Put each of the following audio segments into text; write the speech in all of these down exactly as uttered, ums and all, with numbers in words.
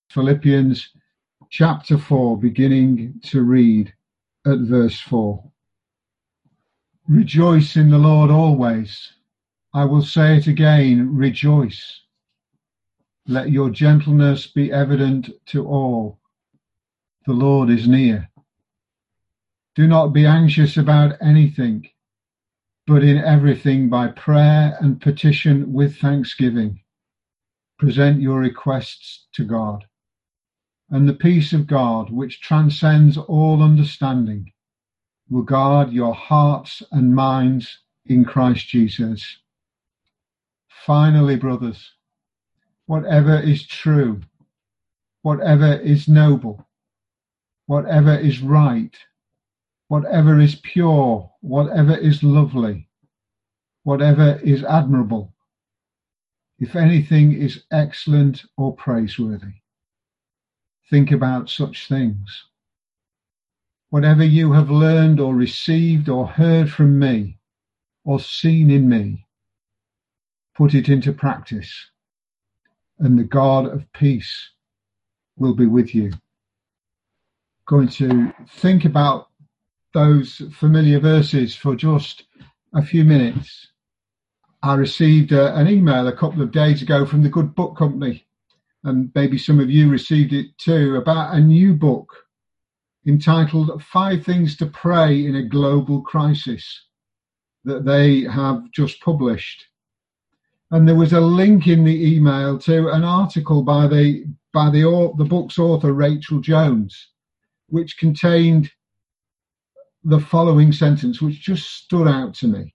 Philippians chapter four, beginning to read at verse four. Rejoice in the Lord always. I will say it again, rejoice. Let your gentleness be evident to all. The Lord is near. Do not be anxious about anything, but in everything by prayer and petition with thanksgiving, present your requests to God. And the peace of God, which transcends all understanding, will guard your hearts and minds in Christ Jesus. Finally, brothers, whatever is true, whatever is noble, whatever is right, whatever is pure, whatever is lovely, whatever is admirable, if anything is excellent or praiseworthy, think about such things. Whatever you have learned or received or heard from me or seen in me, put it into practice, and the God of peace will be with you. Going to think about those familiar verses for just a few minutes. I received a, an email a couple of days ago from the Good Book Company, and maybe some of you received it too, about a new book entitled Five Things to Pray in a Global Crisis that they have just published. And there was a link in the email to an article by the by the, the book's author, Rachel Jones, which contained the following sentence, which just stood out to me.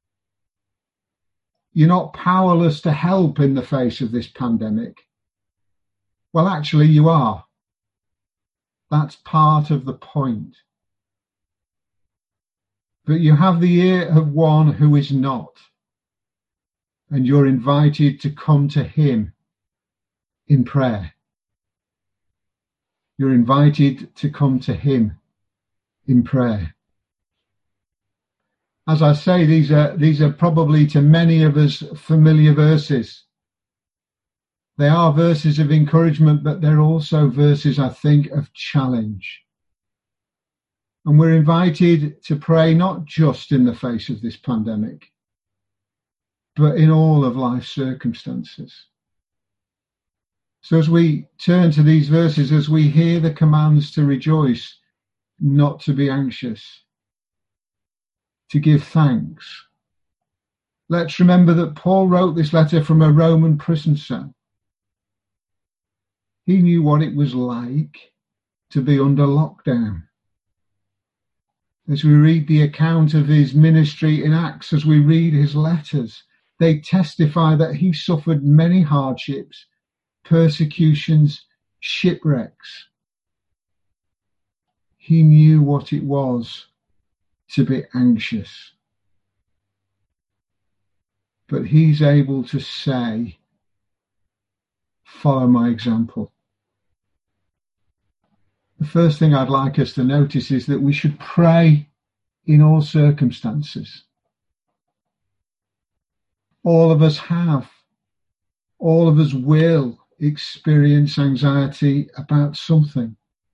You're not powerless to help in the face of this pandemic. Well, actually, you are. That's part of the point. But you have the ear of one who is not, and you're invited to come to him in prayer. You're invited to come to him in prayer. As I say, these are these are probably to many of us familiar verses. They are verses of encouragement, but they're also verses, I think, of challenge. And we're invited to pray not just in the face of this pandemic, but in all of life's circumstances. So as we turn to these verses, as we hear the commands to rejoice, not to be anxious, to give thanks, let's remember that Paul wrote this letter from a Roman prison cell. He knew what it was like to be under lockdown. As we read the account of his ministry in Acts, as we read his letters, they testify that he suffered many hardships, persecutions, shipwrecks. He knew what it was to be anxious. But he's able to say, follow my example. The first thing I'd like us to notice is that we should pray in all circumstances. All of us have, all of us will experience anxiety about something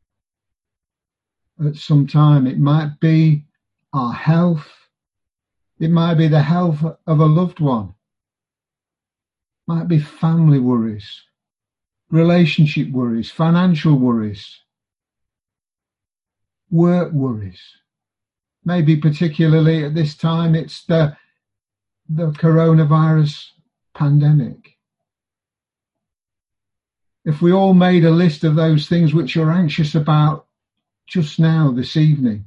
at some time. It might be our health. It might be the health of a loved one. It might be family worries, relationship worries, financial worries, work worries. Maybe particularly at this time, it's the, the coronavirus pandemic. If we all made a list of those things which you're anxious about just now, this evening,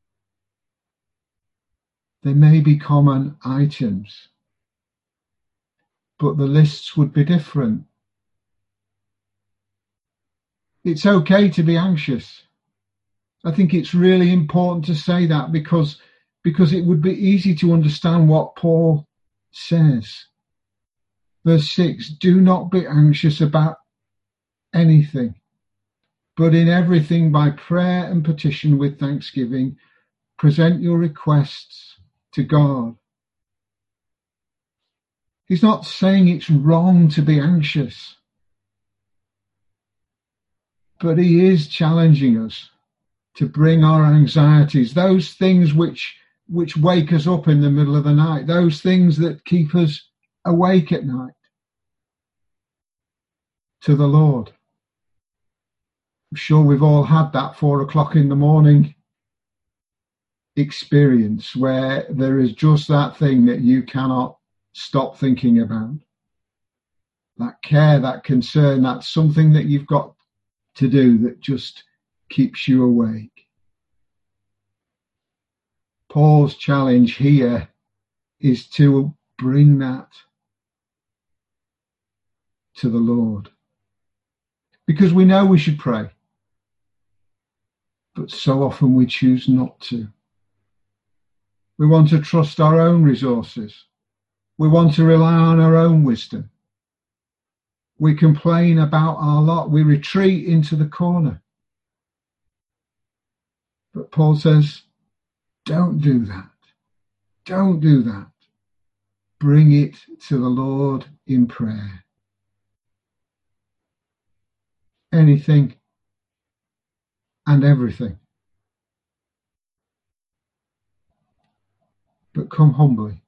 they may be common items, but the lists would be different. It's okay to be anxious. I think it's really important to say that because, because it would be easy to understand what Paul says. Verse six, do not be anxious about anything, but in everything by prayer and petition with thanksgiving, present your requests to God. He's not saying it's wrong to be anxious. But he is challenging us to bring our anxieties, those things which which wake us up in the middle of the night, those things that keep us awake at night, to the Lord. I'm sure we've all had that four o'clock in the morning experience where there is just that thing that you cannot stop thinking about. That care, that concern, that's something that you've got to do that just keeps you awake. Paul's challenge here is to bring that to the Lord. Because we know we should pray, but so often we choose not to. We want to trust our own resources. We want to rely on our own wisdom. We complain about our lot. We retreat into the corner. But Paul says, don't do that. Don't do that. Bring it to the Lord in prayer. Anything and everything. But come humbly.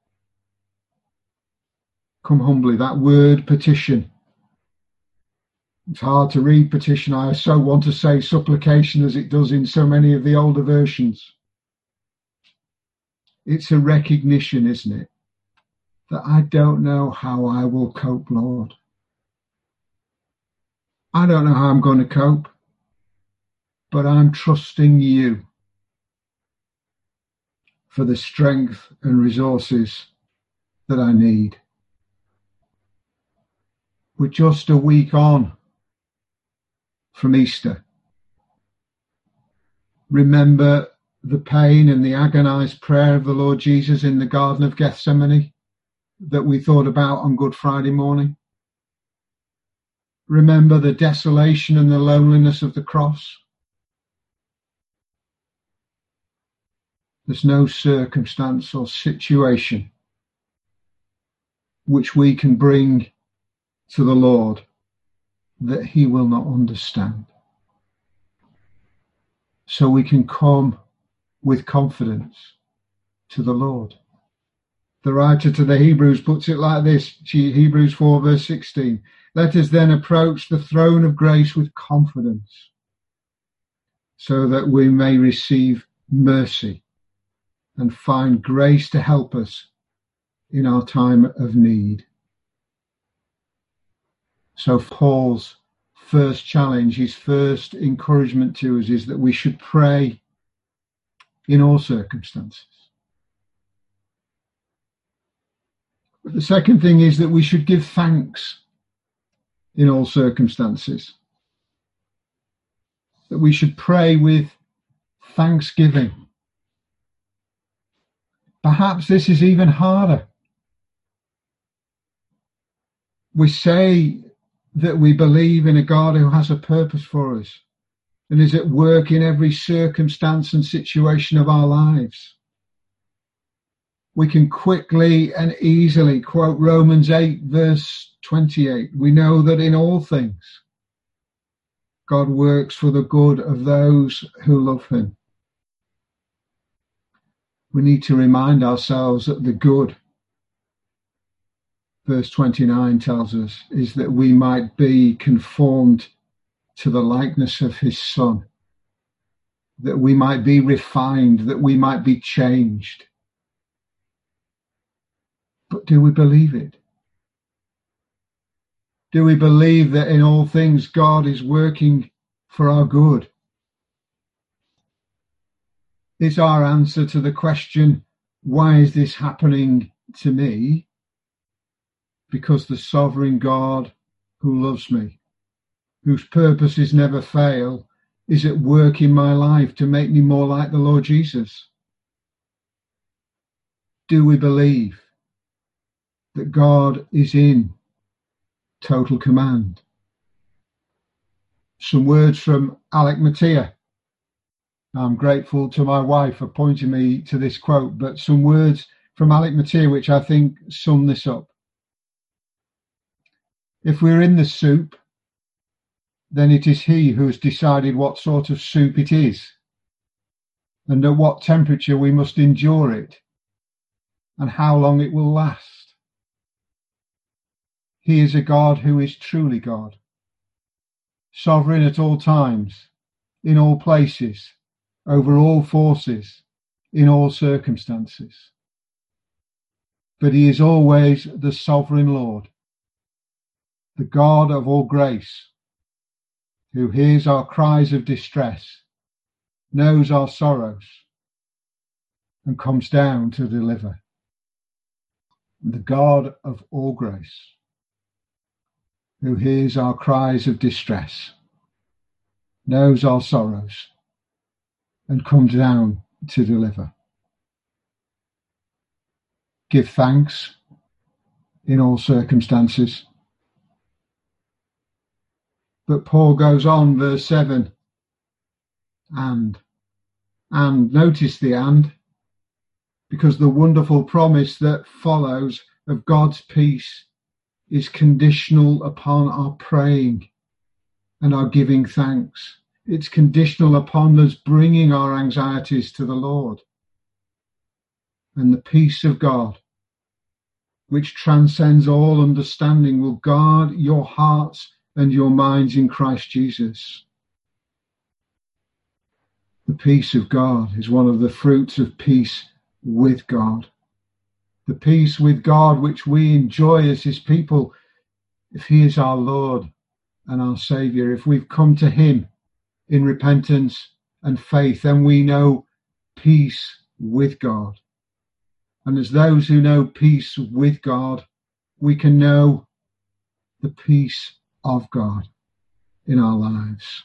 Come humbly. That word petition. It's hard to read petition. I so want to say supplication as it does in so many of the older versions. It's a recognition, isn't it? That I don't know how I will cope, Lord. I don't know how I'm going to cope, but I'm trusting you for the strength and resources that I need. We're just a week on from Easter. Remember the pain and the agonized prayer of the Lord Jesus in the Garden of Gethsemane that we thought about on Good Friday morning. Remember the desolation and the loneliness of the cross. There's no circumstance or situation which we can bring to the Lord that he will not understand. So we can come with confidence to the Lord. The writer to the Hebrews puts it like this, Hebrews four verse sixteen. Let us then approach the throne of grace with confidence, so that we may receive mercy and find grace to help us in our time of need. So Paul's first challenge, his first encouragement to us is that we should pray in all circumstances. But the second thing is that we should give thanks in all circumstances. That we should pray with thanksgiving. Perhaps this is even harder. We say that we believe in a God who has a purpose for us and is at work in every circumstance and situation of our lives. We can quickly and easily quote Romans eight verse twenty-eight. We know that in all things God works for the good of those who love him. We need to remind ourselves that the good, verse twenty-nine tells us, is that we might be conformed to the likeness of his Son, that we might be refined, that we might be changed. But do we believe it? Do we believe that in all things God is working for our good? Is our answer to the question, why is this happening to me? Because the sovereign God who loves me, whose purposes never fail, is at work in my life to make me more like the Lord Jesus? Do we believe that God is in total command? Some words from Alec Mattia. I'm grateful to my wife for pointing me to this quote, but some words from Alec Mattia which I think sum this up. If we're in the soup, then it is he who has decided what sort of soup it is and at what temperature we must endure it and how long it will last. He is a God who is truly God, sovereign at all times, in all places, over all forces, in all circumstances. But he is always the sovereign Lord, the God of all grace, who hears our cries of distress, knows our sorrows, and comes down to deliver. The God of all grace, who hears our cries of distress, knows our sorrows, and comes down to deliver. Give thanks in all circumstances. But Paul goes on, verse seven, and, and, notice the and, because the wonderful promise that follows of God's peace is conditional upon our praying and our giving thanks. It's conditional upon us bringing our anxieties to the Lord. And the peace of God, which transcends all understanding, will guard your hearts and your minds in Christ Jesus. The peace of God is one of the fruits of peace with God. The peace with God which we enjoy as his people, if he is our Lord and our Saviour, if we've come to him in repentance and faith, then we know peace with God. And as those who know peace with God, we can know the peace of God in our lives.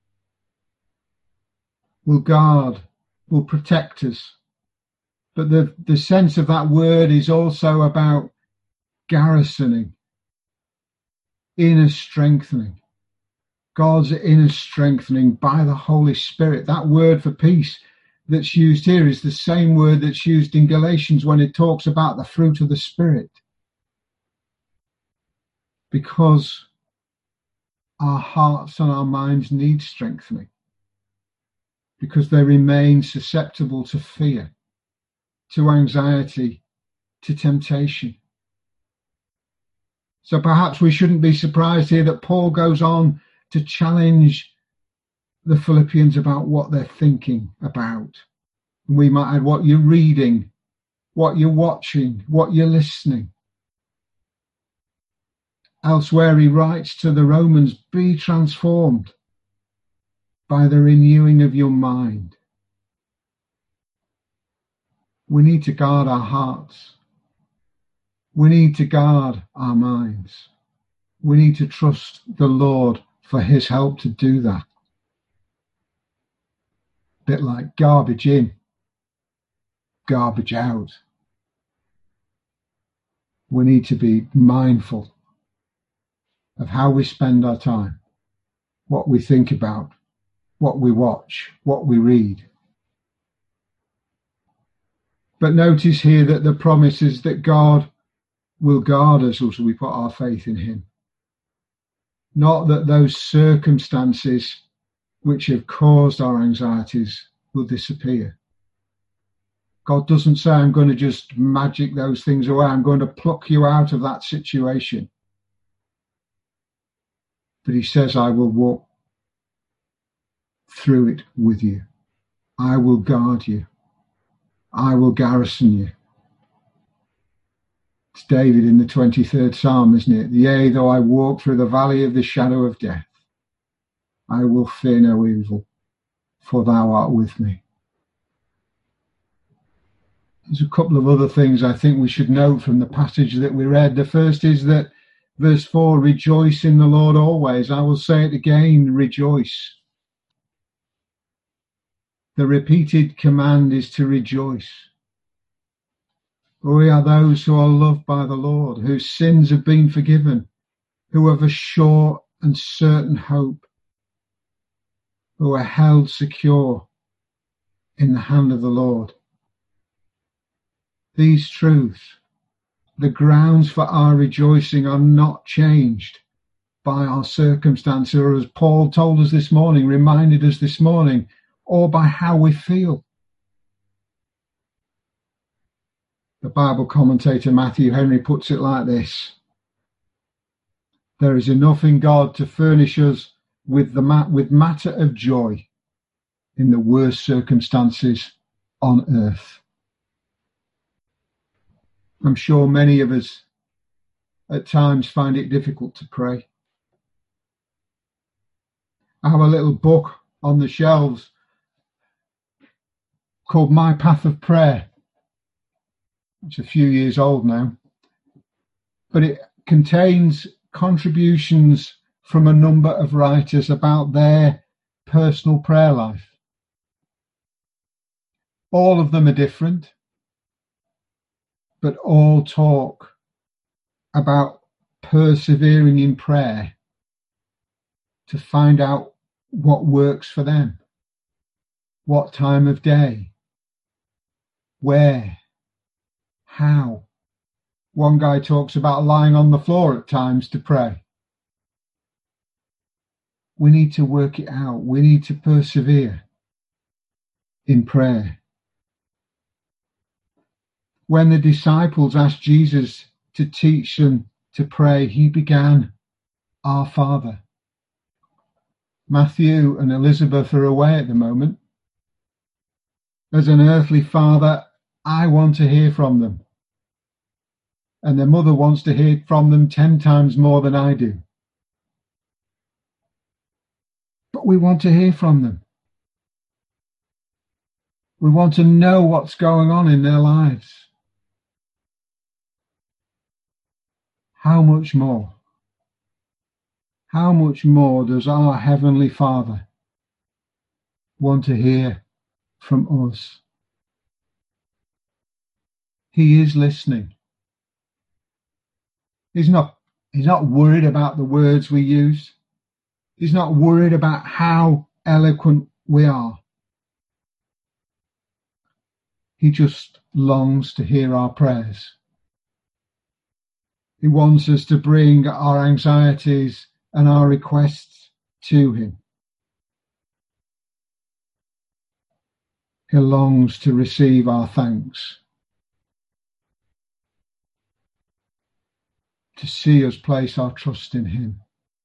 Will guard, will protect us. But the, the sense of that word is also about garrisoning, inner strengthening. God's inner strengthening by the Holy Spirit. That word for peace that's used here is the same word that's used in Galatians when it talks about the fruit of the Spirit. Because our hearts and our minds need strengthening. Because they remain susceptible to fear, to anxiety, to temptation. So perhaps we shouldn't be surprised here that Paul goes on to challenge the Philippians about what they're thinking about. We might add what you're reading, what you're watching, what you're listening. Elsewhere he writes to the Romans, be transformed by the renewing of your mind. We need to guard our hearts. We need to guard our minds. We need to trust the Lord for his help to do that. A bit like garbage in, garbage out. We need to be mindful of how we spend our time, what we think about, what we watch, what we read. But notice here that the promise is that God will guard us as we put our faith in him. Not that those circumstances which have caused our anxieties will disappear. God doesn't say, I'm going to just magic those things away. I'm going to pluck you out of that situation. But he says, I will walk through it with you. I will guard you. I will garrison you. It's David in the twenty-third Psalm, isn't it? Yea, though I walk through the valley of the shadow of death, I will fear no evil, for thou art with me. There's a couple of other things I think we should note from the passage that we read. The first is that verse four, rejoice in the Lord always. I will say it again, rejoice. The repeated command is to rejoice. We are those who are loved by the Lord, whose sins have been forgiven, who have a sure and certain hope, who are held secure in the hand of the Lord. These truths, the grounds for our rejoicing, are not changed by our circumstance, or as Paul told us this morning, reminded us this morning, or by how we feel. The Bible commentator Matthew Henry puts it like this: there is enough in God to furnish us with the mat- with matter of joy in the worst circumstances on earth. I'm sure many of us at times find it difficult to pray. I have a little book on the shelves called My Path of Prayer. It's a few years old now, but it contains contributions from a number of writers about their personal prayer life. All of them are different, but all talk about persevering in prayer to find out what works for them, what time of day, where, how. One guy talks about lying on the floor at times to pray. We need to work it out. We need to persevere in prayer. When the disciples asked Jesus to teach them to pray, he began, Our Father. Matthew and Elizabeth are away at the moment. As an earthly father, I want to hear from them. And their mother wants to hear from them ten times more than I do. But we want to hear from them. We want to know what's going on in their lives. How much more? How much more does our Heavenly Father want to hear from us? He is listening. He's not, he's not worried about the words we use. He's not worried about how eloquent we are. He just longs to hear our prayers. He wants us to bring our anxieties and our requests to him. He longs to receive our thanks, to see us place our trust in him.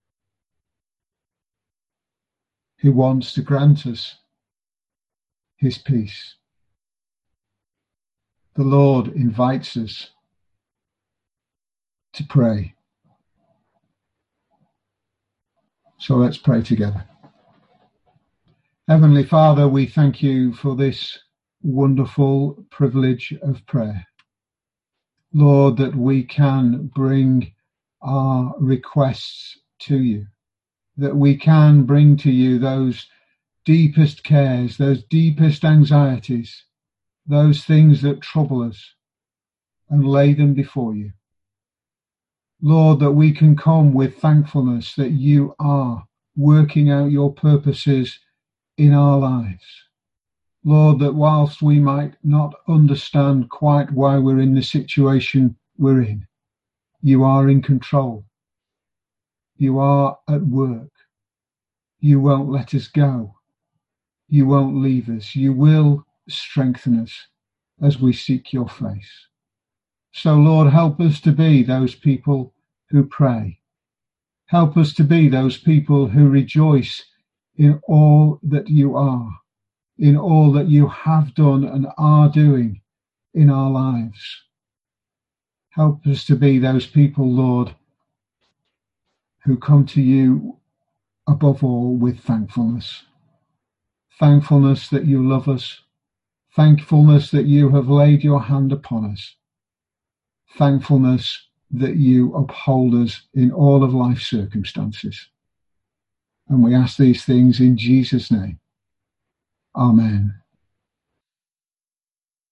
He wants to grant us his peace. The Lord invites us to pray. So let's pray together. Heavenly Father, we thank you for this wonderful privilege of prayer. Lord, that we can bring our requests to you, that we can bring to you those deepest cares, those deepest anxieties, those things that trouble us, and lay them before you. Lord, that we can come with thankfulness that you are working out your purposes in our lives. Lord, that whilst we might not understand quite why we're in the situation we're in, you are in control. You are at work. You won't let us go. You won't leave us. You will strengthen us as we seek your face. So, Lord, help us to be those people who pray. Help us to be those people who rejoice in all that you are, in all that you have done and are doing in our lives. Help us to be those people, Lord, who come to you above all with thankfulness. Thankfulness that you love us. Thankfulness that you have laid your hand upon us. Thankfulness that you uphold us in all of life's circumstances. And we ask these things in Jesus' name. Amen.